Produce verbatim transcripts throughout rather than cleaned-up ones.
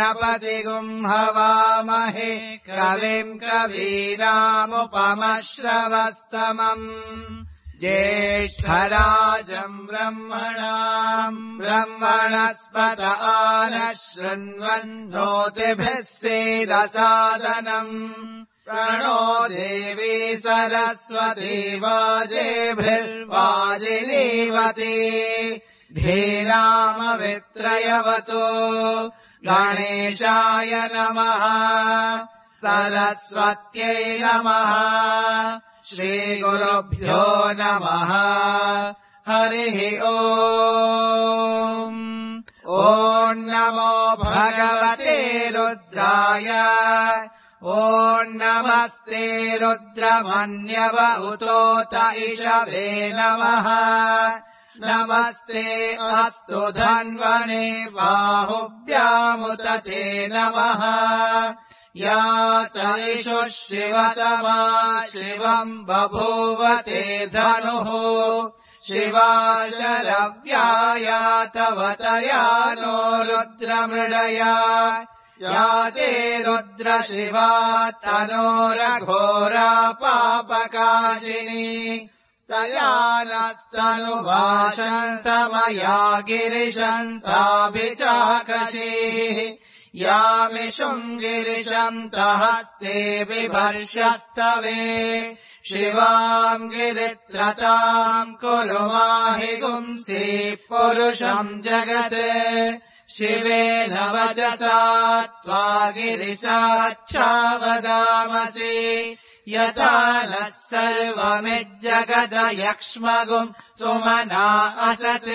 गणपतिगुम् हवामहे कविम् कवीनामुपमश्रवस्तमम् ज्येष्ठराजम् ब्रह्मणाम् ब्रह्मणस्पत आनः शृण्वन्नोतिभिः सीदसादनम् प्रणो देवी सरस्वती वाजेभिर्वाजिनीवती धीनामवित्रयवतु गणेशाय नमः सरस्वत्यै नमः श्रीगुरुभ्यो नमः हरिः ओम् ॐ नमो भगवते रुद्राय ॐ नमस्ते रुद्रमन्यव उतोत इषवे नमः नमस्ते अस्तु धन्वने बाहुभ्यामुत ते नमः या तैषु शिवतमा शिवम् बभूवते धनुः शिवा शरव्याया तव तया नो रुद्रमृडया या ते रुद्र शिवा तनोरघोरा पापकाशिनी तया नस्तनुभाषन्तमया गिरिशन्ताभिचाकशीः यामिषुम् गिरिशन्तहस्ते बिभर्ष्यस्तवे शिवाम् गिरित्रताम् कुरु माहि गुंसि पुरुषम् जगत् शिवेन वचसा त्वा गिरिशाच्छावदामसि यथा नः सर्वमिज्जगदयक्ष्मगुम् सुमना असत्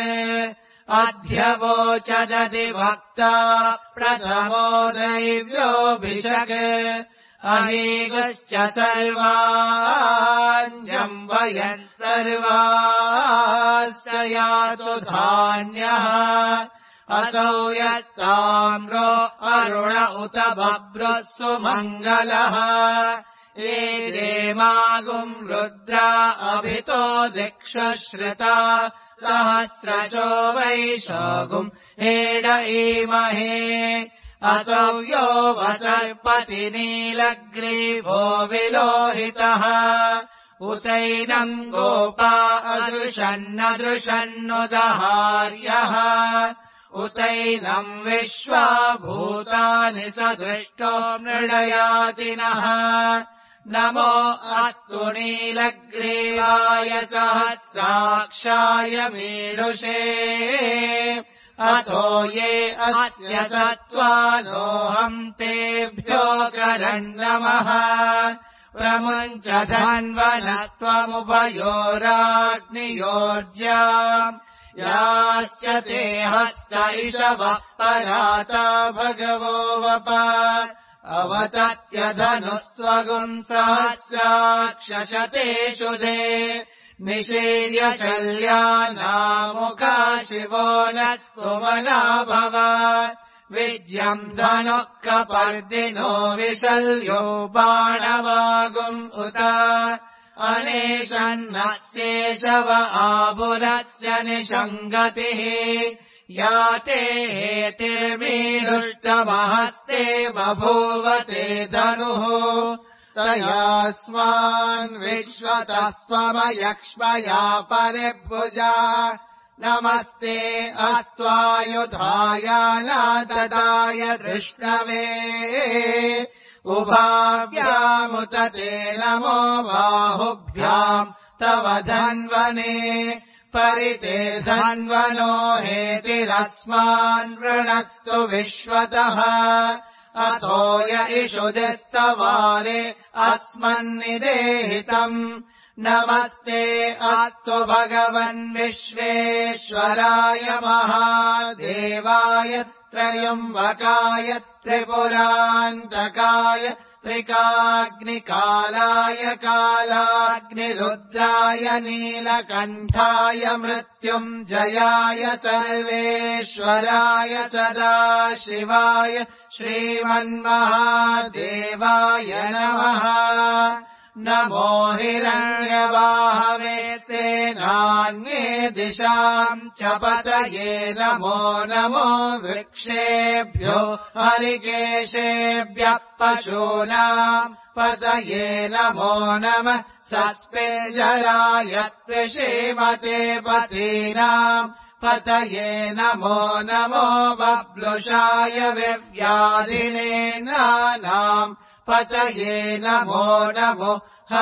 अध्यवोचदति भक्ता प्रथमो दैव्योऽभिषक् अहीगश्च सर्वाञ्जम्बयन् सर्वास्य यातु धान्यः असौ यस्ताम्रो अरुण उत बभ्रुः सुमङ्गलः एदेमागुम् रुद्रा अभितो दिक्षश्रिता सहस्रशो वैशागुम् हेड ईमहे असौ यो वसर्पति नीलग्रीवो विलोहितः उतैनम् गोपा अदृशन्नदृशन्नुदहार्यः उतैनम् विश्वा भूतानि सदृष्टो मृडयातिनः नमो अस्तु नीलग्रीवाय सहस्राक्षाय मीढुषे अथो ये अस्य सत्त्वानोऽहम् तेभ्यो करन्नमः प्रमुञ्च धन्वनस्त्वमुभयोराग्नियोर्ज्याम् यास्य ते हस्त इषवः पराता भगवो वप अवतत्यधनुस्वगुम् सहस्राक्षशतेषु दे निशीर्य शल्यानामुखा शिवो नः सुमना भव विज्यम् धनुः कपर्दिनो विशल्यो बाणवागुम् उत अनेशन्नस्येषव आबुरस्य निषङ्गतिः या ते हेतिर्मीढुष्टमहस्ते बभूवते धनुः तयास्मान् विश्वतः स्वमयक्ष्मया परिभुजा नमस्ते अस्त्वायुधायानातटाय धृष्णवे उभाभ्यामुत ते नमो बाहुभ्याम् तव धन्वने परिते धन्वनो हेतिरस्मान् वृणक्तु विश्वतः अथो य इषुदिस्तवारे अस्मन्निदेहितम् नमस्ते अस्तु भगवन् विश्वेश्वराय महादेवाय त्रयम्बकाय त्रिपुरान्तकाय त्रिकाग्निकालाय कालाग्निरुद्राय नीलकण्ठाय मृत्युञ्जयाय सर्वेश्वराय सदाशिवाय श्रीमन्महादेवाय नमः नमो हिरण्यवाहवे तेनान्ये दिशाम् च पतये नमो नमो वृक्षेभ्यो हरिकेशेभ्यः पशूनाम् पतये नमो नमः सस्पेजराय त्विषीमते पतीनाम् पतये नमो नमो बब्लुषाय विव्याधिने नानाम् पतये नमो नमो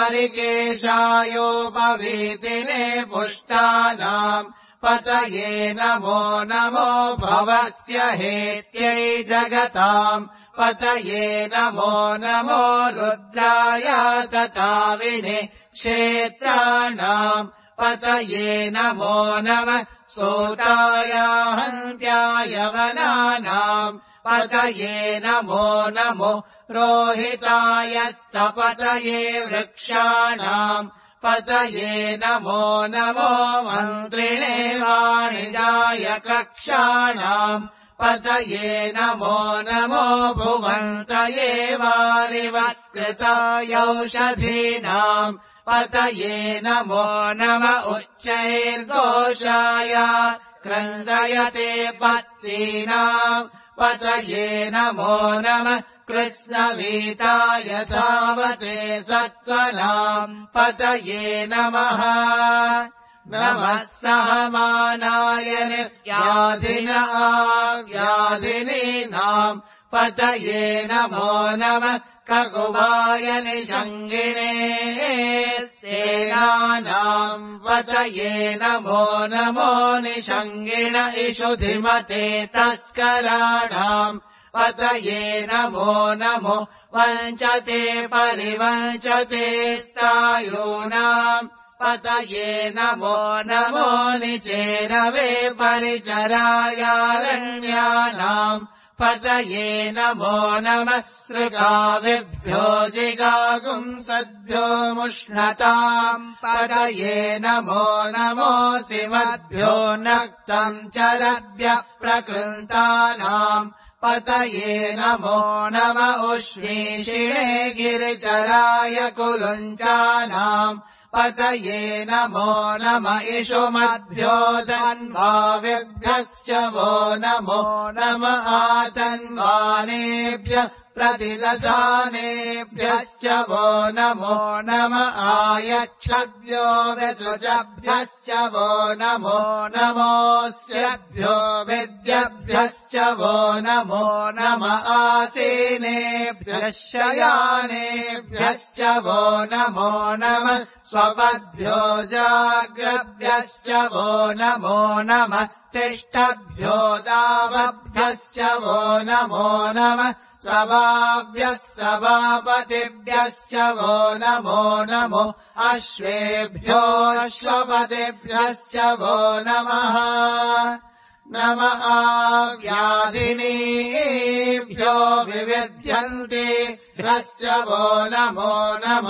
हरिकेशायोपवीतिने पुष्टानाम् पतये नमो नमो भवस्य हेत्यै जगताम् पतये नमो नमो रुद्राय तताविने क्षेत्राणाम् पतये नमो नमः सोताय हन्त्याय वनानाम् पतये नमो नमो रोहितायस्तपतये वृक्षाणाम् पतये नमो नमो मन्त्रिणे वाणिजाय कक्षाणाम् पतये नमो नमो भुवन्तये वारिवस्कृतायौषधीनाम् पतये नमो नम उच्चैर्घोषाय क्रन्दयते पत्तीनाम् पतये नमो नमः कृष्णवीताय धावते सत्त्वनाम् पतये नमः नमः सहमानाय निर्व्याधिन आव्याधिनीनाम् पतये नमो नमः ककुवाय निषङ्गिणे सेनानाम् पतये नमो नमो निषङ्गिण इषुधिमते तस्कराणाम् पतये नमो नमो वञ्चते परिवञ्चते स्थायूनाम् पतये नमो नमो निचेरवे परिचरायारण्यानाम् पतये नमो नमः सृगाविभ्यो जिगागुंसद्भ्यो मुष्णताम् पतये नमो नमो सिमद्भ्यो नक्तम् चरभ्यः प्रकृन्तानाम् पतये नमो नम उष्णीषिणे गिरिचराय कुलुञ्चानाम् पतये नमो नम इषुमद्भ्यो धन्वाविभ्यश्च वो नमो नम आतन्वानेभ्यः प्रतिदधानेभ्यश्च वो नमो नम आयच्छभ्यो विसृजभ्यश्च वो नमो नमोऽस्यभ्यो विद्यभ्यश्च वो नमो नम आसीनेभ्यः शयानेभ्यश्च वो नमो नमः स्वपद्भ्यो जाग्रभ्यश्च वो नमो नमस्तिष्ठभ्यो दावभ्यश्च वो नमो नमः सभाभ्यः सभापतिभ्यश्च वो नमो नमो अश्वेभ्यो अश्वपतिभ्यश्च वो नमः नम आव्याधिनीभ्यो विविध्यन्ति भ्यश्च वो नमो नम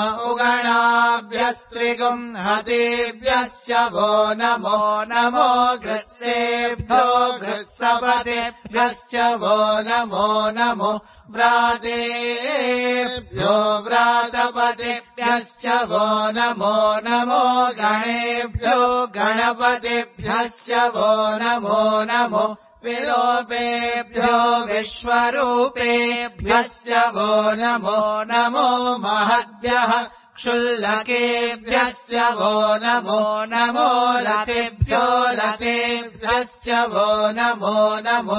उगणाभ्यस्त्रिगुंहतेभ्यश्च वो नमो नमो गृत्सेभ्यो गृत्सपतेभ्यश्च वो नमो नमो व्रातेभ्यो व्रातपतेभ्यश्च वो नमो नमो गणेभ्यो गणपतिभ्यश्च वो नमो नमो विलोपेभ्यो विश्वरूपेभ्यश्च वो नमो नमो महद्भ्यः क्षुल्लकेभ्यश्च वो नमो नमो रतेभ्यो रतेभ्यश्च वो नमो नमो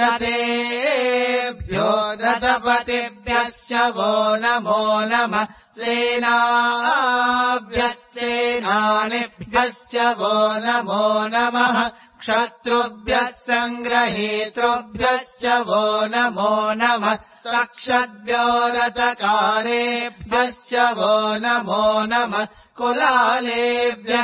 रतेभ्यो रथपतिभ्यश्च वो नमो नमः सेनाभ्यश्चेनानिभ्यश्च वो नमो नमः क्षत्रुभ्यः सङ्ग्रहेतृभ्यश्च वो नमो नमः तक्षद्भ्यो रथकारेभ्यश्च वो नमो नमः कुलालेभ्यः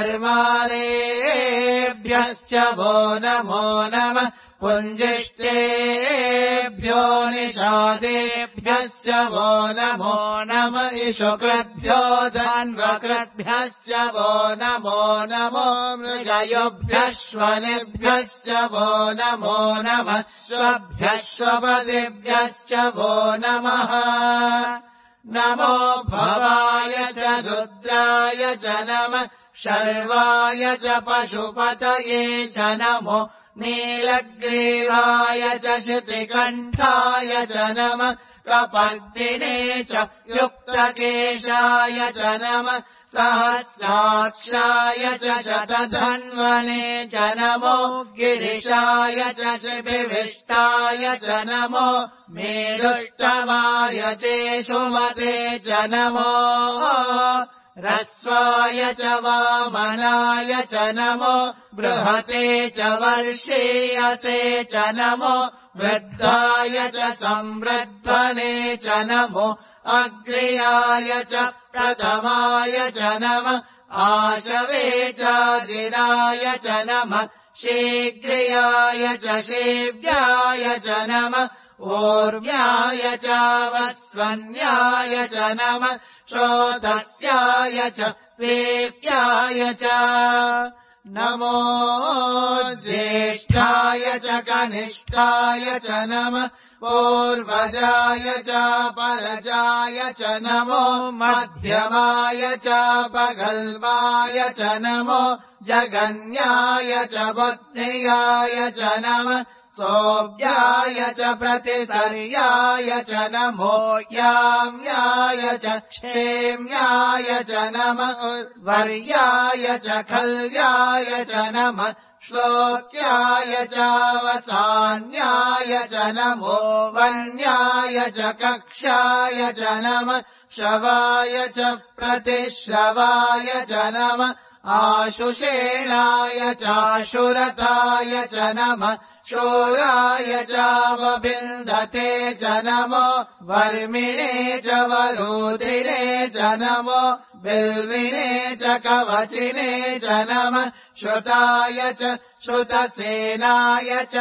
कर्मारेभ्यश्च वो नमो नमः पुञ्जिष्टेभ्यो निषादेभ्यश्च वो नमो नम इषुकृद्भ्यो धन्वकृद्भ्यश्च वो नमो नमो मृगयोभ्यश्वनेभ्यश्च वो नमो नमः श्वभ्यश्वपदेभ्यश्च वो नमः नमो भवाय च रुद्राय च नमः शर्वाय च पशुपतये च नमो नीलग्रीवाय च श्रुतिकण्ठाय च नमः कपर्दिने च युक्तकेशाय च नमः सहस्राक्षाय च शतधन्वने च नमो गिरिशाय च शिबिविष्टाय च नमो मेरुष्टमाय चेषुमते च नमो रस्वाय च वामनाय च नमो बृहते च वर्षीयसे च नमो वृद्धाय च संवृद्धने च नमो अग्र्याय च प्रथमाय च नमः आशवे च जिनाय च नमः शीघ्र्याय च शीव्याय च नमः ऊर्व्याय च वस्वन्याय च नमः श्रोतस्याय च वेप्याय च नमो ज्येष्ठाय च कनिष्ठाय च नमः पूर्वजाय च परजाय च नमो मध्यमाय च पगल्वाय च नमो जगन्याय च बुद्धियाय च नमः सोऽव्याय च प्रतिसर्याय च नमो याम्याय च क्षेम्याय च नमः वर्याय च खल्याय च नमः श्लोक्याय च वसान्याय च नमो वन्याय च कक्षाय च नमः श्रवाय च प्रतिश्रवाय च नमः आशुषेणाय चाशुरताय च नमः शूराय च वबिन्धते च नमो वर्मिणे च वरोधिने च नमो बिल्विने च कवचिने च नमः श्रुताय च श्रुतसेनाय च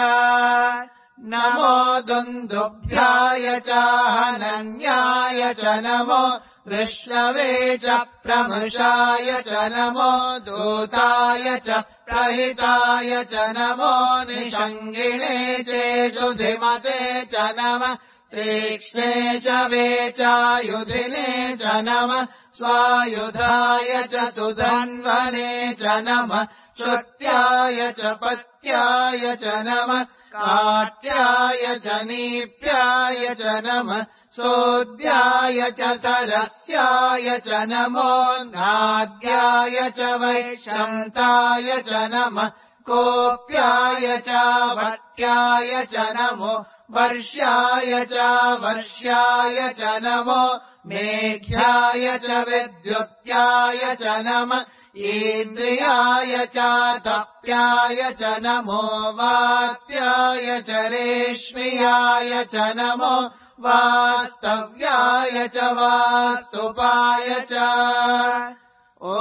नमो दुन्दुभ्याय च हनन्याय च नमो विष्णवे च प्रमृषाय च नमो दूताय च प्रहिताय च नमो निषङ्गिणे चेषुधिमते च नमः तीक्ष्णे च वेचायुधिने च नमः स्वायुधाय च सुधन्वने च नमः श्रुत्याय च पत्याय च नमः काट्याय च नीप्याय च नमः सोऽद्याय च सरस्याय च नमो नाद्याय च वैशन्ताय च नमः कोप्याय च भट्याय च नमो वर्ष्याय च वर्ष्याय च नमो मेघ्याय च विद्युत्याय च नमः इन्द्रियाय च तप्याय च नमो वात्याय च रेश्मियाय च नमो वास्तव्याय च वास्तुपाय च ॐ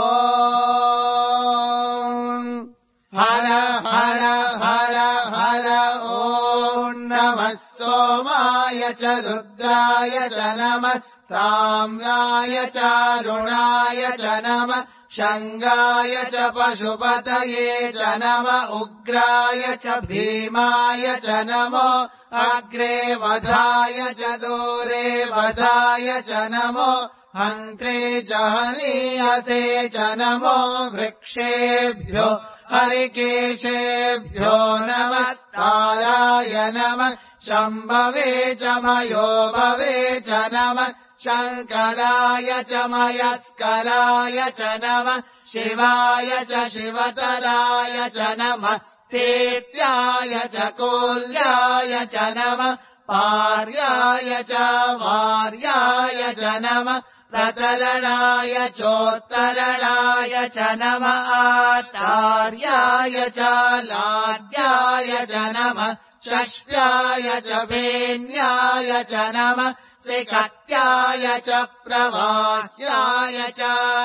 हर हर हर हर ॐ नमः सोमाय च रुद्राय च नमः साम्याय च अरुणाय च नमः शङ्गाय च पशुपतये च नमः उग्राय च भीमाय च नमो अग्रे वधाय च दूरे वधाय च नमो हन्त्रे च हनीयसे च नमो वृक्षेभ्यो हरिकेशेभ्यो नमस्ताराय नमः शम्भवे च मयोभवे च नमः शङ्कराय च मयस्कराय च नमः शिवाय च शिवतराय च नमः स्तेत्याय च कोल्याय च नमः पार्याय च वार्याय च नमः प्रतरणाय चोत्तरणाय च नमः आतार्याय च लाड्याय च नमः षष्ट्याय च वेन्याय च नमः सिकत्याय च प्रवाह्याय च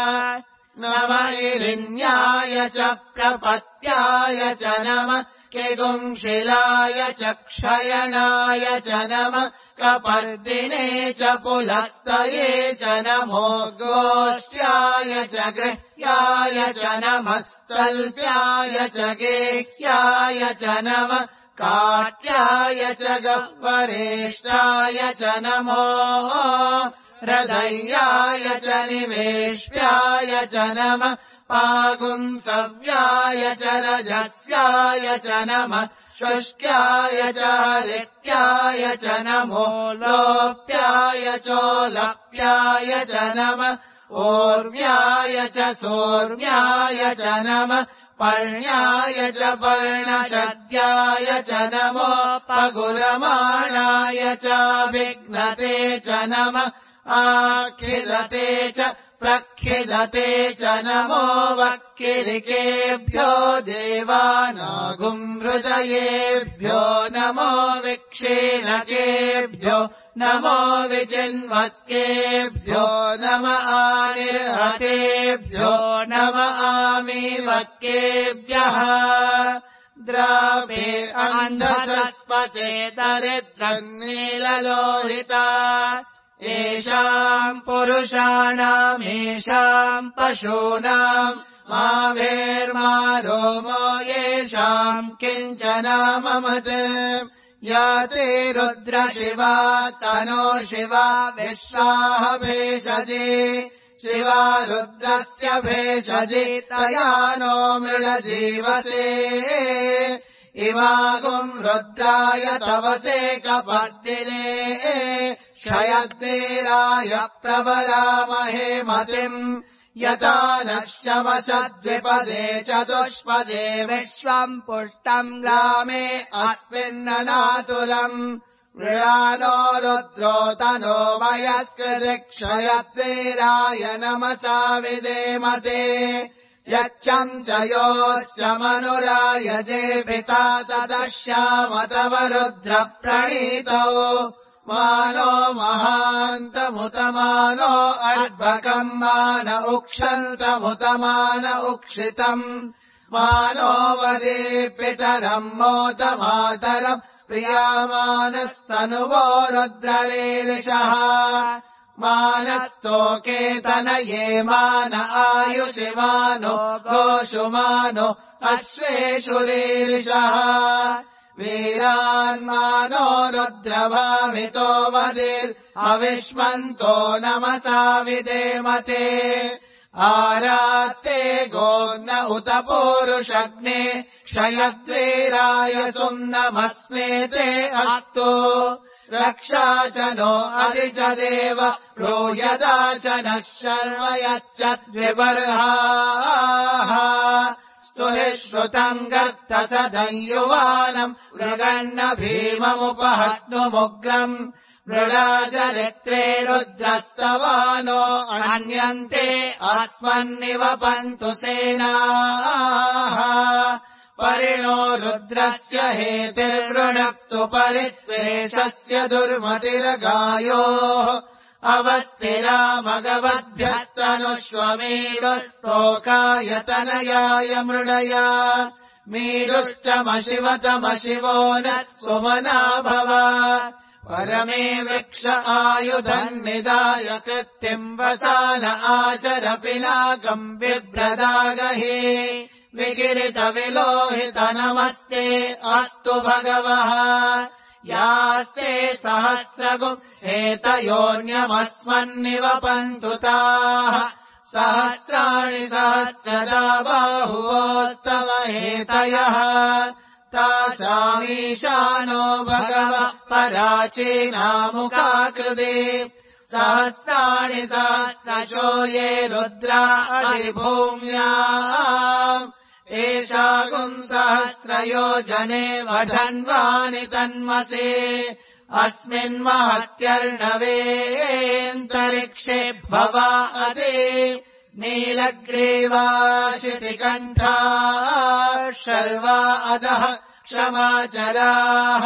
नमः च प्रपत्याय च नमः किगुंशिलाय च क्षयनाय च नमः कपर्दिने च पुलस्तये च नमो गोष्ट्याय च गृह्याय च नमः स्तल्प्याय च गेह्याय च नमः काट्याय च गह्वरेष्ठाय च नमो हृदय्याय च निवेश्याय च नमः पागुंसव्याय च रजस्याय च नमः शुष्क्याय च हरित्याय च नमो लोप्याय चोलप्याय च नमः ओर्व्याय च सोर्व्याय च नमः पर्ण्याय च पर्णचद्याय च नमो पगुरमाणाय च विघ्नते च नमः आखिलते च प्रखिलते च नमो वक्किलिकेभ्यो देवानागुंहृदयेभ्यो नमो विक्षीणकेभ्यो नमो विचिन्वत्केभ्यो नम आनिर्हतेभ्यो नम आमीवत्केभ्यः द्रावे अन्धसस्पते दरिद्रन्नीललोहिता येषाम् पुरुषाणामेषाम् पशूनाम् माभेर्मा रोमो येषाम् किञ्चन ममत् या ते रुद्र शिवा तनो शिवा विश्वाः भेषजे शिवा रुद्रस्य भेषजे तया नो मृळजीवसे इमागुम् रुद्राय तवसे कपर्दिने क्षयद्वीराय प्रवरामहे मतिम् यथा नः शमसद्विपदे चतुष्पदे विश्वम् पुष्टम् ग्रामे अस्मिन्ननातुलम् मृळानो रुद्रो तनो वयस्कृतिक्षयद्वीराय नमसा विदेमते यच्छम् च योऽस्य मनुराय जेभिता तदश्याम तव रुद्र प्रणीतौ मानो महान्तमुतमानो अर्भकम् मान उक्षन्तमुतमान उक्षितम् मानो वदे पितरम् मोदमातरम् प्रियामानस्तनुवो रुद्ररीरिषः मानस्तोकेतनये मान आयुषिमानो गोषुमानो अश्वेषु रीरिषः वीरान्मानो रुद्रभावितो वदिर्हविष्मन्तो नमसा विदेमते आरात्ते गोन्न उत पूरुषग्ने क्षयद्वीराय सुम्नमस्मेते अस्तु रक्षा च नो अधि च देव प्रोयदा च नः शर्म यच्च द्विबर्हाः स्तुहि श्रुतम् गर्त सदयुवानम् मृगन्न भीममुपहत्नुमुग्रम् मृडाचरित्रे रुद्रस्तवानो अन्यन्ते अस्मन्निवपन्तु सेनाः परिणो रुद्रस्य हेतिर्वृणक्तु परित्वेषस्य दुर्मतिरगायोः अवस्थिरामगवध्यस्तनुष्वमीडुस्तोकायतनयाय मृडया मीडुश्चमशिवतमशिवो न सुमना भव परमे वृक्ष आयुधम् निदाय कृत्तिम् वसान आचर पिनाकम् बिभ्रदागहि विकिरितविलोहित नमस्ते अस्तु भगवः यास्ते सहस्रगुम् हेतयोऽन्यमस्मन्निवपन्तु ताः सहस्राणि सहस्रदा बाहुवोस्तव हेतयः तासामीशानो भगवः पराचीनामुखाकृते सहस्राणि सहस्रशो ये रुद्रा अधिभूम्याम् एषागुम् सहस्रयोजने वधन्वानि तन्मसे अस्मिन्महत्यर्णवेऽन्तरिक्षे भवा अदे नीलग्रीवाशितिकण्ठा शर्वा अधः क्षमाचराः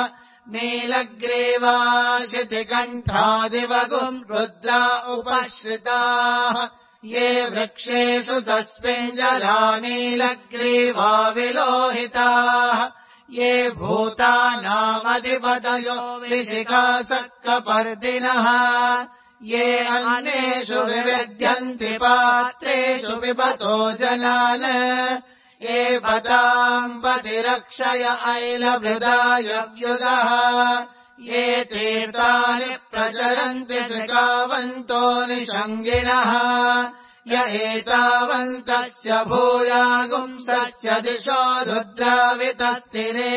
नीलग्रीवाशितिकण्ठादिवगुम् रुद्रा उपश्रिताः ये वृक्षेषु सस्मिञ्जला नीलग्रीवा विलोहिताः ये भूतानामधिपतयो विशिखासक्कपर्दिनः ये अन्येषु विविध्यन्ति पात्रेषु पिबतो जलान् ये पताम् पतिरक्षय ऐलभृदाय व्युदः ये तीर्थानि प्रचरन्ति त्रिकावन्तो निषङ्गिणः य एतावन्तस्य भूयागुंसस्य दिशो रुद्रावितस्तिरे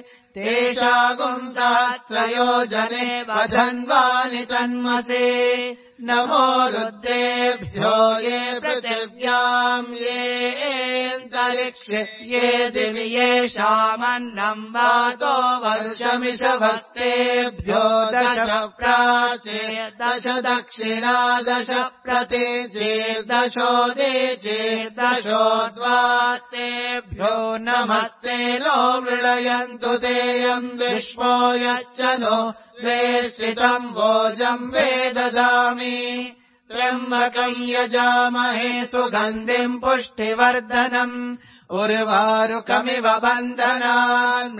तेषागुंसहस्रयोजने वधन्वानि तन्मसे नमो रुद्रेभ्यो ये पृथिव्याम् येऽन्तरिक्षे ये दिवि येषामन्नम् वातो वर्षमिषभस्तेभ्यो दश प्राचे दश दक्षिणा दश प्रतीचेर्दशोदीचेर्दशोद्वात्तेभ्यो नमस्ते नो मृळयन्तु तेऽयम् विश्वो यश्च नो द्वेश्रितम् वोजम् वेददामि त्र्यम्बकम् यजामहे सुगन्धिम् पुष्टिवर्धनम् उर्वारुकमिव बन्धनान्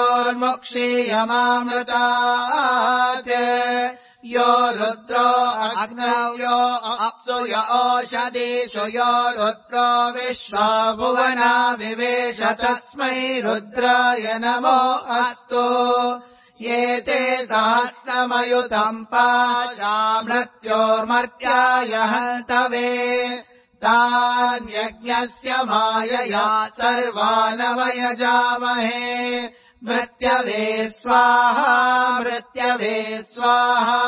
मृत्योर्मुक्षीयमामृतात् यो रुद्रो अग्नौ यो अप्सु य ओषधीषु यो रुद्रो विश्वा भुवना विवेश तस्मै रुद्राय नमो अस्तु ये ते सहस्रमयुतम् पाशा मृत्योर्मर्त्याय हन्तवे तान्यज्ञस्य मायया सर्वानवयजामहे मृत्यवे स्वाहा मृत्यवे स्वाहा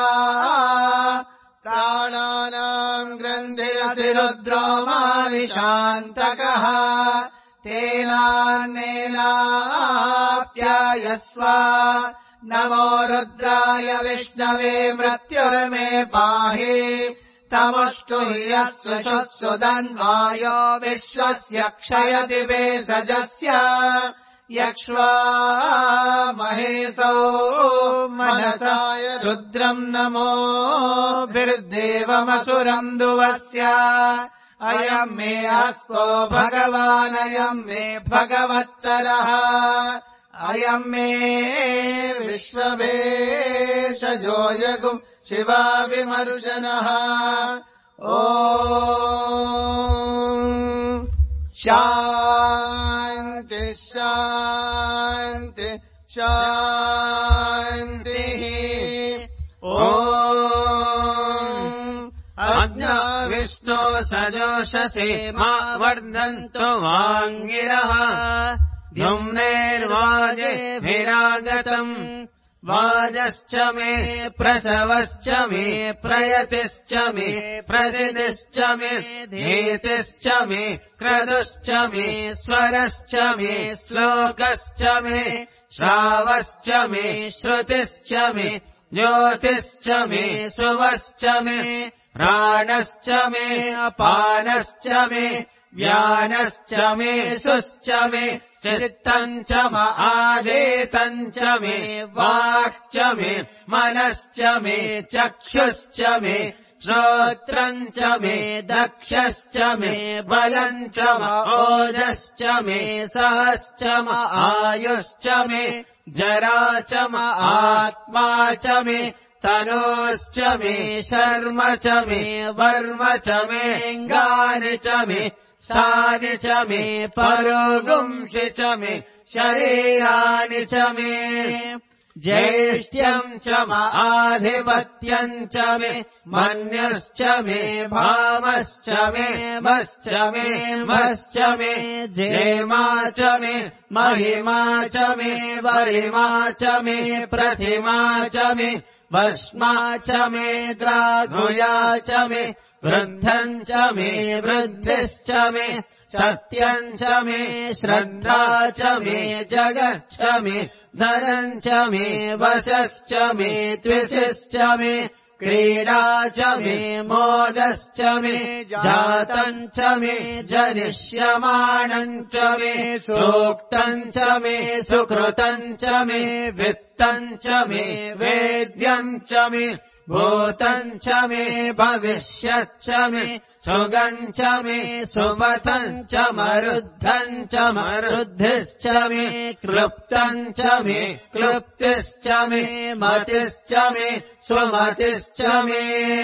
प्राणानाम् ग्रन्थिरसि रुद्रो मानिशान्तकः तेनान्नेनाप्यायस्व नमो रुद्राय विष्णवे मृत्युर्मे पाहि तमस्तु यस्वशस्सु दन्वायो विश्वस्य क्षयति वेषजस्य यक्ष्वा महेशो मनसाय रुद्रम् नमो भिर्देवमसुरम् दुवस्य अयम् मे हस्तो भगवानयम् मे भगवत्तरः अयम् मे विश्ववेशजो यगुम् शिवा विमर्शनः ॐ शान्ति शान्ति शान्तिः ॐ अज्ञा विष्णो सजोषसे मा वर्धन्तु वाङ्गिरः द्युम्नेर्वाजेभिरागतम् वाजश्च मे प्रसवश्च मे प्रयतिश्च मे प्रसिद्धिश्च मे धीतिश्च मे क्रतुश्च मे स्वरश्च मे श्लोकश्च मे श्रावश्च मे श्रुतिश्च मे ज्योतिश्च मे सुवश्च मे प्राणश्च मे अपानश्च मे व्यानश्च मे सुश्च मे चित्तम् च आदेतम् च मे वाक् च मे मनश्च मे चक्षुश्च मे श्रोत्रम् च मे दक्षश्च मे बलम् च ओजश्च मे सहश्च आयुश्च मे जरा च आत्मा च मे तनोश्च मे शर्म च मे वर्म च मे अङ्गानि च मे स्थानि च मे परोगुंसि च मे शरीराणि च मे ज्येष्ठ्यम् च आधिपत्यम् च मे मन्यश्च मे भामश्च मे मश्च मे मश्च मे जेमा च मे महिमा च मे वरिमा च मे प्रतिमा च मे भस्मा च मे द्राघुया च मे वृद्धम् च मे वृद्धिश्च मे सत्यम् च मे श्रद्धा च मे जगच्च मे धनम् च मे वशश्च मे त्विषश्च मे क्रीडा च मे मोदश्च मे जातम् च मे जनिष्यमाणम् च मे सूक्तम् च मे सुकृतम् च मे वित्तम् च मे वेद्यम् च मे भूतम् च मे भविष्यच्च मे सुगम् च मे सुमतम् च मरुद्धम् च मरुद्धिश्च मे क्लृप्तम् च मे क्लृप्तिश्च मे मतिश्च मे सुमतिश्च मे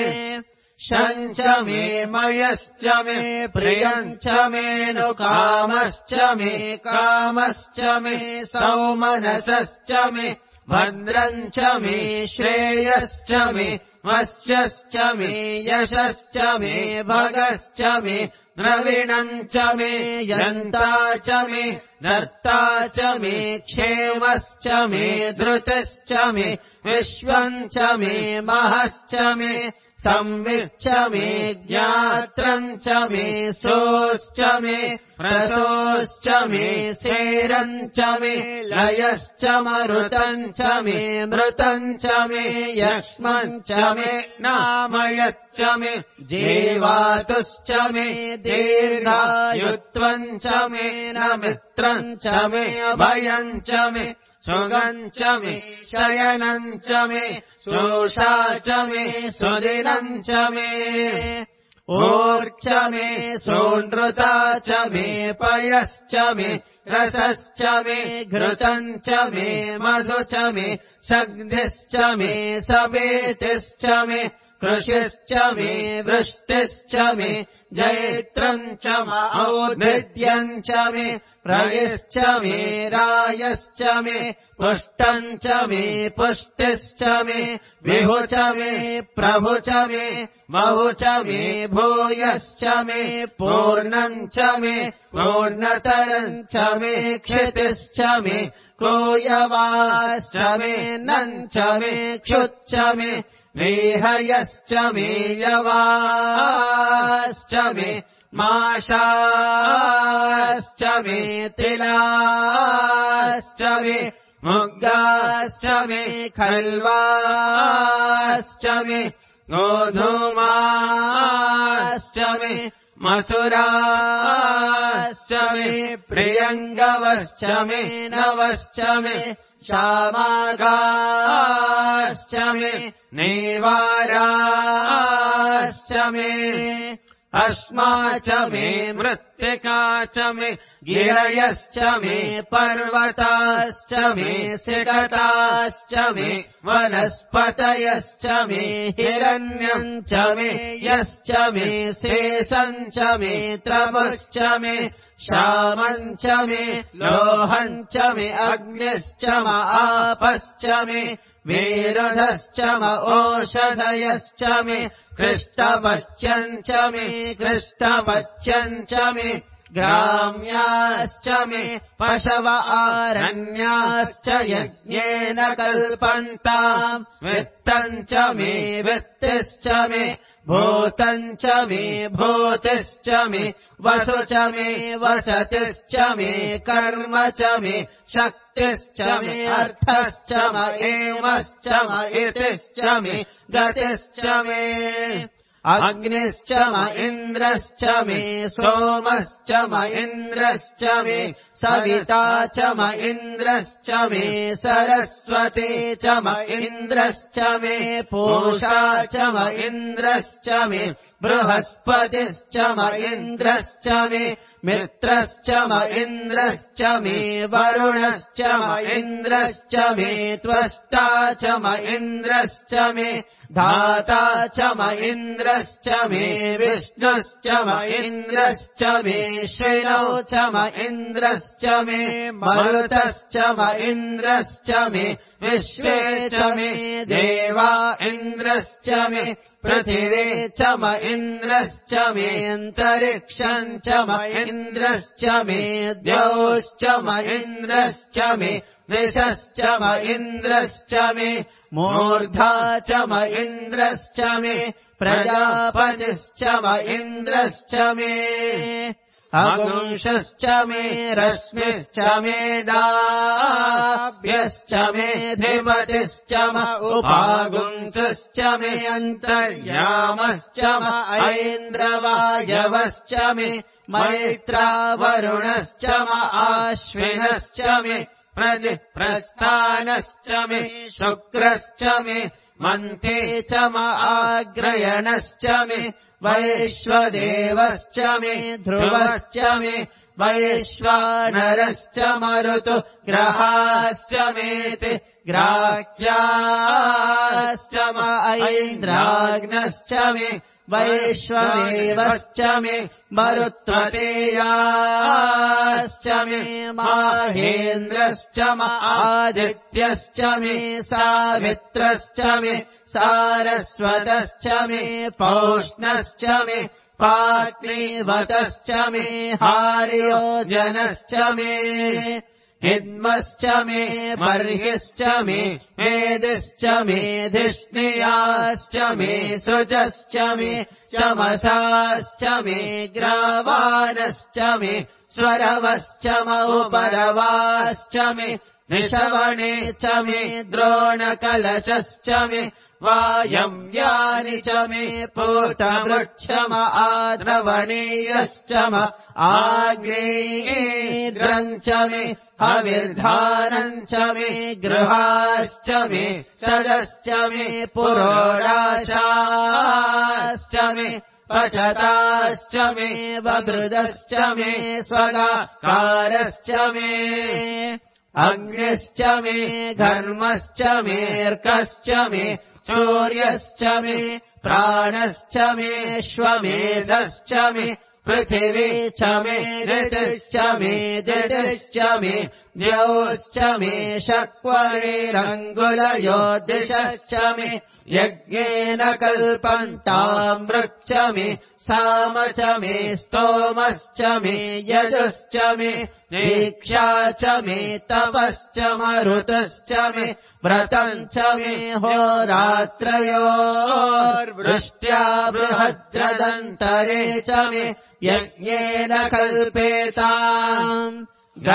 शम् च मे मयश्च मे प्रियम् च मे नु कामश्च मे कामश्च मे सौमनसश्च मे भद्रम् च मे श्रेयश्च मे वस्यश्च मे यशश्च मे भगश्च मे द्रविणम् च मे यन्ता च मे धर्ता च मे क्षेमश्च मे धृतिश्च मे विश्वम् च मे महश्च मे संविच्च मे ज्ञात्रम् च मे सोश्च मे प्रसोश्च मे सेरम् च मे लयश्च मरुतम् च मे मृतम् च मे यक्ष्मम् च मे नामयच्च मे जीवातुश्च मे दीर्घायुत्वम् च मे न मित्रम् च मे अभयम् च मे सुगम् च मे शयनम् च मे शोषा च मे सुदिनम् च मे ऊर्च मे सोनृता च मे पयश्च मे रसश्च मे घृतम् च मे मधु च मे सग्धिश्च मे सवेतिश्च मे कृषिश्च मे वृष्टिश्च मे जैत्रम् च औद्भिद्यम् च मे प्रयश्च मे रायश्च मे पुष्टम् च मे पुष्टिश्च मे विभु च मे प्रभु च मे बहु च मे भूयश्च मे पूर्णम् च मे पूर्णतरम् च मे क्षितिश्च मे कोयवाश्च मे नम् च मे क्षुच्च मे विहयश्च मे यवाश्च मे माशाश्च मे तिलाश्च मे मुग्गाश्च मे खल्वाश्च मे गोधूमाश्च मे मसुराश्च मे प्रियङ्गवश्च मे नवश्च मे श्यामागाश्च मे नेवाराश्च मे अस्मा च मे मृत्तिका च मे गिरयश्च मे पर्वताश्च मे सिकताश्च मे वनस्पतयश्च मे हिरण्यम् च मे यश्च मे शेषम् च मे त्रपश्च मे श्यामम् च मे लोहम् च मे अग्निश्च म आपश्च मे मेरुधश्च म ओषधयश्च मे कृष्टपच्यम् च मे कृष्टपच्यम् च मे ग्राम्याश्च मे पशव आरण्याश्च यज्ञेन कल्पन्ताम् वित्तम् च मे वित्तिश्च मे भूतम् च मे भूतिश्च मे वसु च मे वसतिश्च मे कर्म च मे शक्तिश्च मे अर्थश्च म एमश्च म इतिश्च मे गतिश्च मे अग्निश्च म इन्द्रश्च मे सोमश्च म इन्द्रश्च मे सविता च म इन्द्रश्च मे सरस्वती च म इन्द्रश्च मे पूषा च म इन्द्रश्च मे बृहस्पतिश्च म इन्द्रश्च मे मित्रश्च म इन्द्रश्च मे वरुणश्च म इन्द्रश्च मे त्वष्टा च म इन्द्रश्च मे धाता च म इन्द्रश्च मे विष्णुश्च म इन्द्रश्च मे श्रिणौ च म इन्द्रश्च मे मरुतश्च म इन्द्रश्च मे विश्वे च मे देवा इन्द्रश्च मे पृथिवे च म इन्द्रश्च मे अन्तरिक्षम् च म इन्द्रश्च मे द्यौश्च म इन्द्रश्च मे दिशश्च म इन्द्रश्च मे मूर्धा च म इन्द्रश्च मे प्रजापतिश्च म इन्द्रश्च मे अगुंशश्च मे रश्मिश्च मे दाभ्यश्च मे धिमतिश्च म उपागुंशश्च मे अन्तर्यामश्च म ऐन्द्रवायवश्च मे मैत्रावरुणश्च म आश्विनश्च मे प्रतिप्रस्थानश्च मे शुक्रश्च मे मन्थे च म आग्रयणश्च मे वैश्वदेवश्च मे ध्रुवश्च मे वैश्वानरश्च मरुतु ग्रहाश्च मेति ग्राह्याश्च म ऐन्द्राग्नश्च मे वैश्वदेवश्च मे मरुत्वतेयाश्च मे माहेन्द्रश्च आदित्यश्च मे सावित्रश्च मे सारस्वतश्च मे पौष्णश्च मे पाग्निवतश्च मे हार्योजनश्च मे हिन्मश्च मे बर्हिश्च मे मेदिश्च मे धिष्णियाश्च मे सृजश्च मे चमसाश्च मे ग्रावानश्च मे स्वरवश्च मौपरवाश्च मे निषवणे च मे द्रोणकलशश्च मे वायव्यानि च मे पूतवृक्षम आद्रवणीयश्च म आग्नेयेन्द्रम् च मे हविर्धानम् च मे गृहाश्च मे सदश्च मे पुरोडाशाश्च मे पचताश्च मे वबृदश्च मे स्वगाकारश्च मे अग्निश्च मे घर्मश्च मेऽर्कश्च मे सूर्यश्च मे प्राणश्च मे श्वमेधश्च मे पृथिवी च मे ऋतिश्च मे दितिश्च मे द्यौश्च मे शक्वरेरङ्गुलयो दिशश्च मे यज्ञेन कल्पन्ताम् वृक्ष मे साम च मे स्तोमश्च मे यजुश्च मे दीक्षा च मे तपश्च मरुतश्च मे व्रतम् च मे होरात्रयोर्वृष्ट्या बृहद्रदन्तरे च मे यज्ञेन कल्पेताम्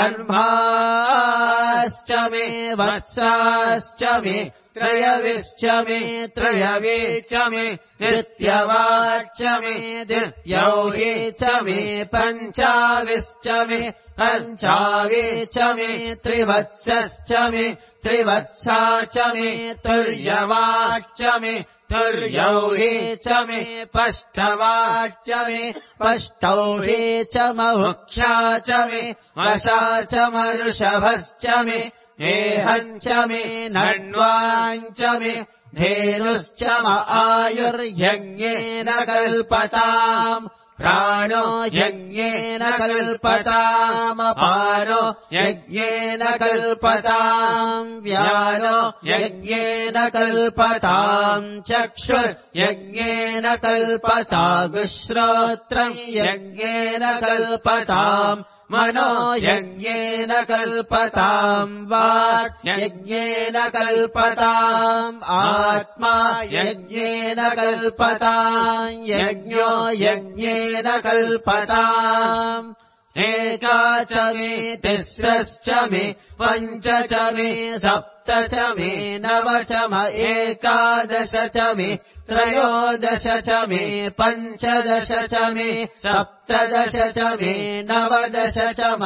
गर्भाश्च मे वत्साश्च मे त्रयविश्च मे त्रयवे च मे द्वितीयवाच्च मे द्वितीयौहि च मे पञ्चाविश्च मे पञ्चावे च मे त्रिवत्सश्च मे त्रिवत्सा च मे तुर्यवाच्च मे तुर्यौहि च मे पष्ठवाच्च मे पष्ठौहि च महुक्षा च मे वशा च मरुषभश्च मे एहम् च मे नण्वाञ्च मे धेनुश्च म आयुर्यज्ञेन कल्पताम् प्राणो यज्ञेन कल्पताम् पानो यज्ञेन कल्पताम् व्यानो यज्ञेन कल्पताम् चक्षुर्यज्ञेन कल्पताम् श्रोत्रम् यज्ञेन कल्पताम् मनो यज्ञेन कल्पताम् वाक् यज्ञेन कल्पताम् आत्मा यज्ञेन कल्पताम् यज्ञो यज्ञेन कल्पताम् एका च मे तिस्रश्च मे पञ्च च मे सप्त च मे नव च म एकादश च मे त्रयोदश च मे पञ्चदश च मे सप्तदश च मे नवदश च म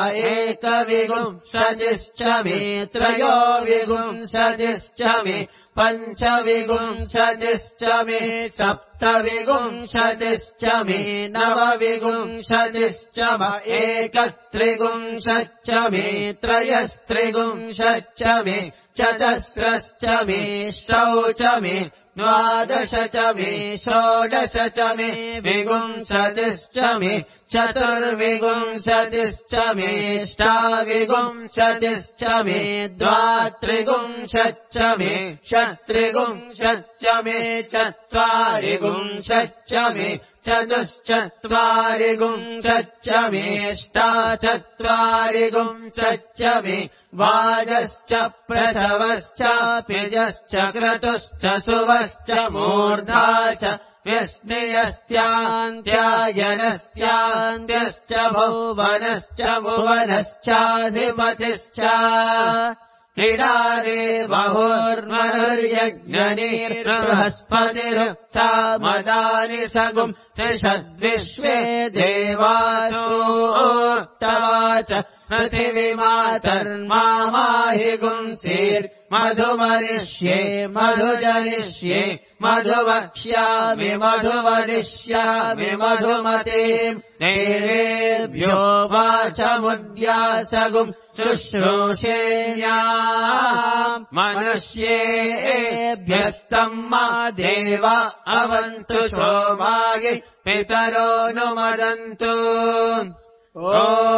एकविंशतिश्च मे त्रयोविंशतिश्च मे पञ्चविंशतिश्च मे सप्तविंशतिश्च मे नवविंशतिश्च म एकत्रिंशच्च मे त्रयस्त्रिंशच्च मे चतस्रश्च मे षौच मे द्वादश च मे षोडश च मे विंशतिश्च मे चतुर्विंशतिश्च मे ष्टाविंशतिश्च मे द्वात्रिंशच्च मे षट्त्रिंशच्च मे चत्वारिंशच्च मे चतुश्चत्वारिंशच्च मेष्टाचत्वारिंशच्च मे वाजश्च प्रसवश्च पिजश्च क्रतुश्च सुवश्च मूर्धा च व्यस्नियश्चान्त्यायनश्चान्त्यश्च भुवनश्च भुवनश्चाधिपतिश्च इडारे बहुर्मनुर्यज्ञनीर्बृहस्पतिरुक्ता मदानि सगुम् त्रिषद्विश्वे देवासोक्तवाच पृथिवीमातर्मामाहि गुंसीर् मधुमरिष्ये मधुजनिष्ये मधुवक्ष्यामि मधुवदिष्यामि मधुमतीम् देवेभ्यो वाचमुद्यासगुम् शुश्रूषेण्याम् मनुष्येभ्यस्तम् मा देव अवन्तु सोमायै पितरो नुमदन्तु ॐ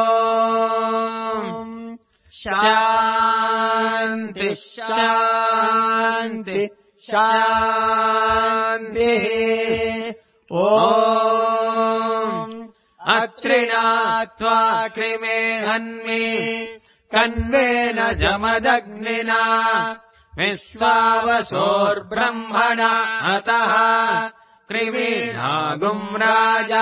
शान्ति शान्ति शान्तिः ॐ अत्रिणात्वा कृमे हन्मि कन्वेन जमदग्निना विश्वावसोर्ब्रह्मणा अतः कृमीनागुम् राजा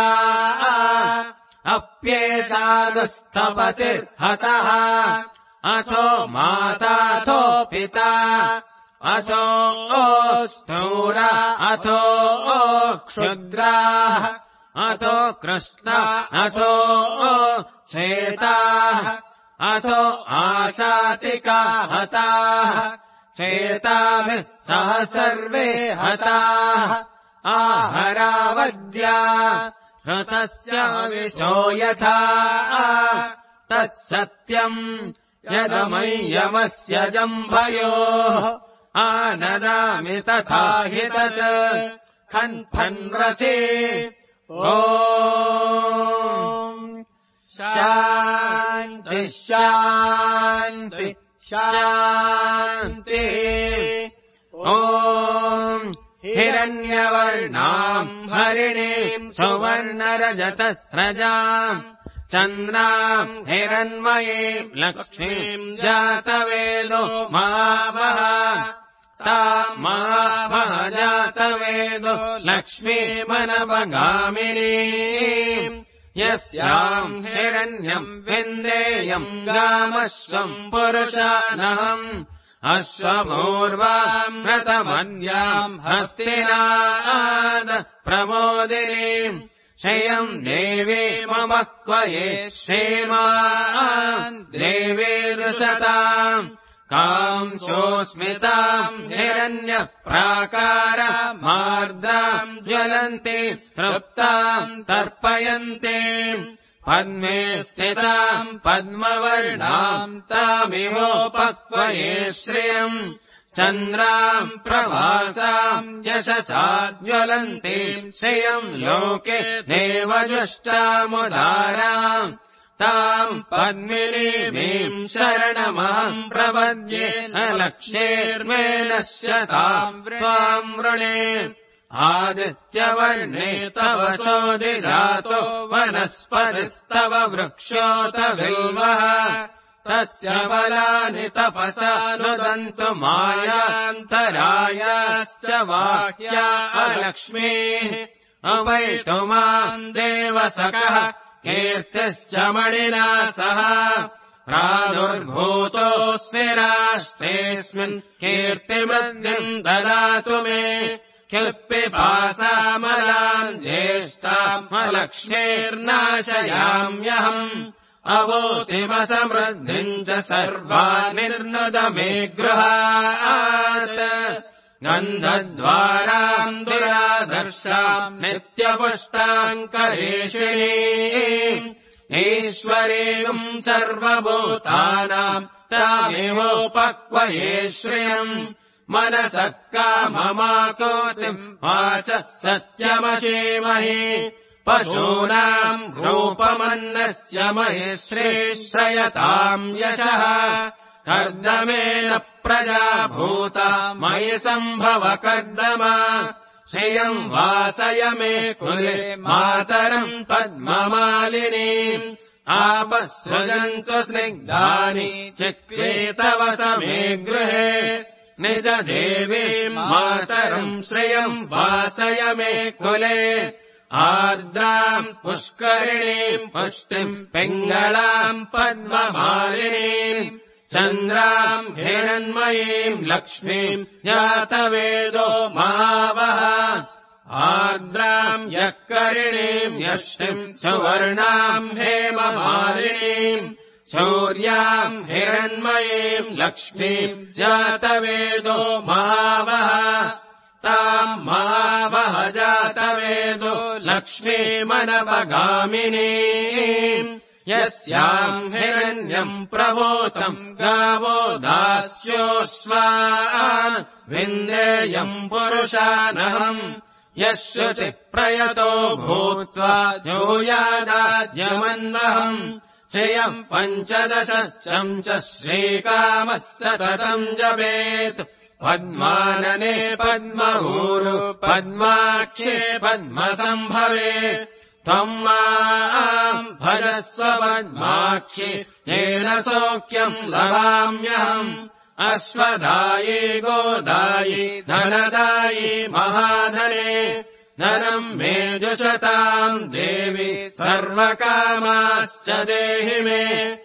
अप्येषागुस्थपतिर्हतः अथो माताथो पिता अथो स्थूरा अथो क्षुद्राः अथो कृष्णा अथो श्वेताः अथो आशातिका हताः श्वेताभिः सह सर्वे हताः आहरावद्या ऋतस्य विशो यथा तत्सत्यम् यदमय्यमस्य जम्भयोः आनदामि तथा हि तत् खन्फन्रसे ॐ शान्ति शान्ति शान्तिः ॐ हिरण्यवर्णाम् हरिणीम् सुवर्णरजतस्रजाम् चन्द्राम् हिरण्मयीम् लक्ष्मीम् जातवेदो महावः ताम् महावः जातवेदो लक्ष्मीमनवगामिनीम् यस्याम् हिरण्यम् विन्देयम् गामश्वम् पुरुषानहम् अश्वमूर्वाम् रथमन्याम् हस्तिनाद प्रमोदिनीम् श्रियम् देवी मम क्वये श्रीमान् देवीरुषताम् कांशोस्मिताम् हिरण्यप्राकारमार्द्राम् ज्वलन्ति तृप्ताम् तर्पयन्ति पद्मे स्थिताम् पद्मवर्णाम् तामिवोपक्वये श्रियम् चन्द्राम् प्रभासाम् यशसा ज्वलन्तीम् श्रियम् लोके देवजुष्टामुदाराम् ताम् पद्मिनीमीम् शरणमहम् प्रपद्ये न लक्ष्येर्मेलश्यताम् त्वाम् वृणे आदित्यवर्णे तव सोऽधिजातो वनस्पतिस्तव वृक्षोत बिल्वः तस्य बलानि तपसा नुदन्तु मायान्तरायाश्च बाह्या अलक्ष्मीः अवैतु माम् देवसखः कीर्तिश्च मणिना सह प्रादुर्भूतोऽस्मि राष्ट्रेऽस्मिन् कीर्तिवृद्धिम् ददातु मे क्षिप्पिपासामलाम् ज्येष्ठाम् लक्ष्मीर्नाशयाम्यहम् अवोतिमसमृद्धिम् च सर्वानिर्नुद मे गृहात् गन्धद्वाराम् दुरादर्शाम् नित्यपुष्टाम् करेशिणीम् ईश्वरीम् सर्वभूतानाम् तामिवोपक्वये श्रियम् मनसः काममाकोतिम् वाचः सत्यमशीमहि पशूनाम् रूपमन्नस्य महि श्रेश्रयताम् यशः कर्दमेन प्रजा भूता मयि सम्भव कर्दम श्रियम् वासय मे कुले मातरम् पद्ममालिनीम् आपःसृजन्तु स्निग्धानि चिक्लेतव समे गृहे निज देवीम् मातरम् श्रियम् वासय मे कुले आर्द्राम् पुष्करिणीम् पुष्टिम् पिङ्गलाम् पद्ममालिनीम् चन्द्राम् हिरण्मयीम् लक्ष्मीम् जातवेदो महावः आर्द्राम् यःकरिणीम् यष्टिम् सुवर्णाम् हेममालिनीम् शौर्याम् हिरण्मयीम् लक्ष्मीम् जातवेदो महावः ताम् महावः जातवेदो लक्ष्मीमनवगामिनीम् यस्याम् हिरण्यम् प्रभूतम् गावो दास्योऽश्वान् विन्देयम् पुरुषानहम् यशुचि प्रयतो भूत्वा जूयादाद्यमन्वहम् श्रियम् पञ्चदशश्चम् च श्रीकामः सततम् जपेत् पद्मानने पद्मभूरु पद्माक्षे पद्मसम्भवे त्वम् माम् भजस्व पद्माक्षि येन सौख्यम् लभाम्यहम् अश्वदायी गोदायी धनदायी महाधने धनम् मे जुषताम् देवी सर्वकामाश्च देहि मे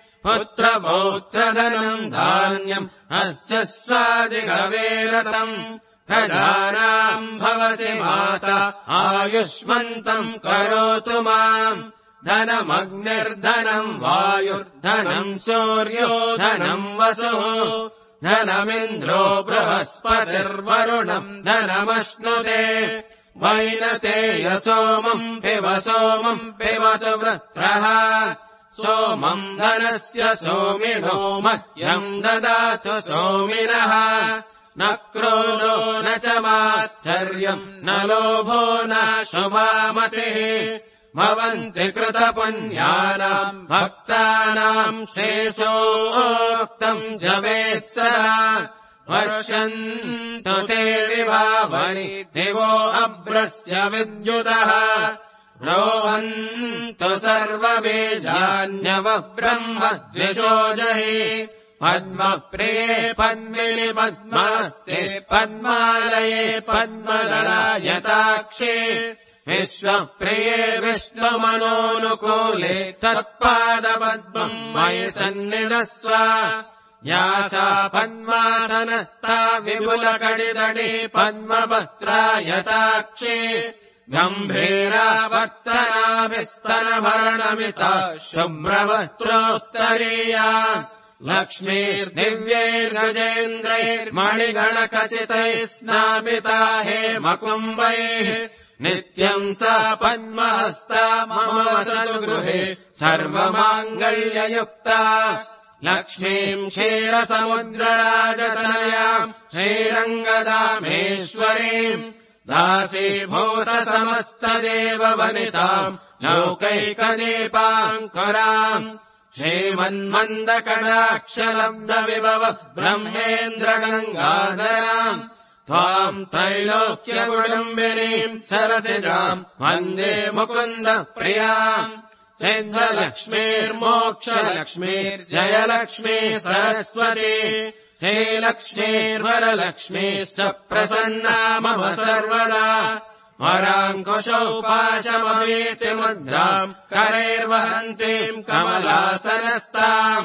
पुत्रपौत्रधनम् धान्यम् हश्च स्वादिगवेरतम् प्रजानाम् भवसि माता आयुष्मन्तम् करोतु माम् धनमग्निर्धनम् वायुर्धनम् सूर्यो धनम् वसुः धनमिन्द्रो बृहस्पतिर्वरुणम् धनमश्नुते वैनते यसोमम् पिब सोमम् पिबतु वृत्रः सोमम् धनस्य सोमिनो मह्यम् ददातु सोमिनः न क्रोधो न च मात्सर्यम् न लोभो न शुभामतिः भवन्ति कृतपुण्यानाम् भक्तानाम् श्रेयोक्तम् जपेत्सः वर्षन्तु ते विभावनि दिवो अभ्रस्य विद्युतः रोहन्तु सर्वबीजान्यव ब्रह्म द्विषोजहि पद्मप्रिये पद्मिनि पद्मास्ते पद्मालये पद्मदलायताक्षे विश्वप्रिये विष्णुमनोनुकूले तत्पादपद्मम् मयि सन्निधस्व या सा पद्मासनस्था विपुलकडिदडी पद्मपत्रायताक्षी गम्भीरावर्तना विस्तनभरणमिता शुभ्रवस्त्रोत्तरीया लक्ष्मीर्दिव्यैर्गजेन्द्रैर्मणिगणखचितैः स्नापिता हेमकुम्भैः नित्यम् सा पद्महस्ता मम वसतु गृहे सर्वमाङ्गल्ययुक्ता लक्ष्मीम् क्षीरसमुद्रराजतनयाम् श्रीरङ्गदामेश्वरीम् दासीभूतसमस्तदेववनिताम् लौकैकदीपाङ्कुराम् श्रीमन्मन्दकटाक्षलब्धविभव ब्रह्मेन्द्रगङ्गाधराम् त्वाम् त्रैलोक्यकुटुम्बिनीम् सरसिजाम् वन्दे मुकुन्द प्रियाम् सिद्धलक्ष्मीर्मोक्षलक्ष्मीर्जयलक्ष्मी सरस्वती श्रीलक्ष्मीर्वरलक्ष्मीश्च प्रसन्ना मम सर्वदा वराङ्कुशौ पाशमवीति मुद्राम् करैर्वहन्तीम् कमलासनस्ताम्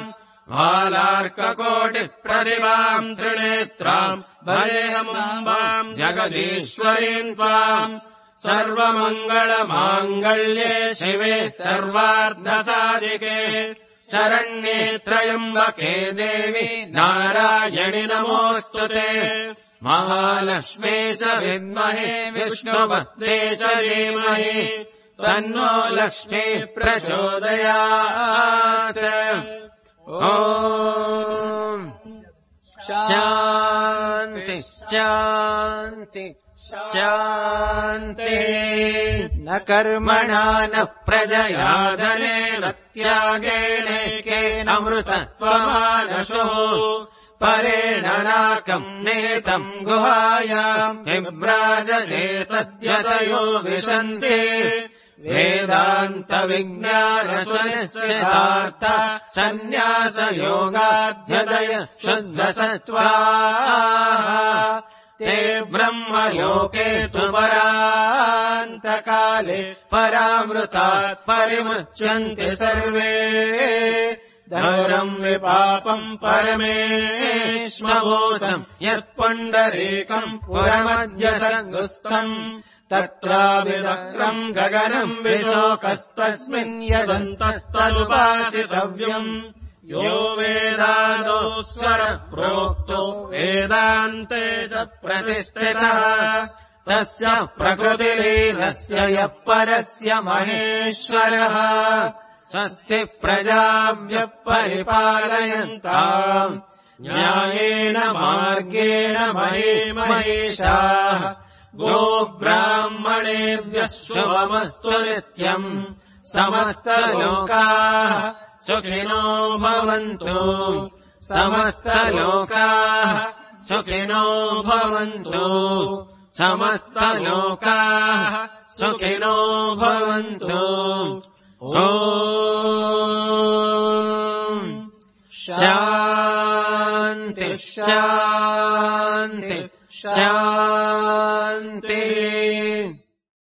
भालार्ककोटिप्रतिभाम् त्रिनेत्राम् भजेऽहमम्बाम् जगदीश्वरीम् त्वाम् सर्वमङ्गलमाङ्गल्ये शिवे सर्वार्धसाधिके शरण्ये त्र्यम्बके देवी नारायणि नमोऽस्तुते महालक्ष्मी च विद्महे विष्णुपत्नी च धीमहि तन्नो लक्ष्मीः प्रचोदयात् ॐ शान्ति शान्ति शान्ति न कर्मणा न प्रजया धनेन त्यागेनैकेन अमृतत्वमानशो परेण नाकम् नेतम् गुहायाम् विभ्राजते तद्यतयो विशन्ति वेदान्तविज्ञानसुनिश्चितार्थ सन्न्यासयोगाध्यदय शुद्धसत्त्वाः ते ब्रह्मलोके तु परान्तकाले परामृतात् परिमुच्यन्ते सर्वे धौरम् विपापम् परमेष्मभूतम् यत्पुण्डरीकम् पुरमद्य सङ्गुस्थम् तत्राविदग्रम् गगनम् विशोकस्तस्मिन् यदन्तस्तदुपासितव्यम् यो वेदादो स्वर प्रोक्तो वेदान्ते च प्रतिष्ठितः तस्य प्रकृतिलीनस्य यः परस्य महेश्वरः स्वस्ति प्रजाभ्यः परिपालयन्ताम् न्यायेन मार्गेण महीमहेशाः गोब्राह्मणेभ्यः शुभमस्तु नित्यम् समस्तलोकाः सुखिनो भवन्तु समस्तलोकाः सुखिनो भवन्तु समस्तलोकाः सुखिनो भवन्तु ॐ शान्ति शान्ति शान्ति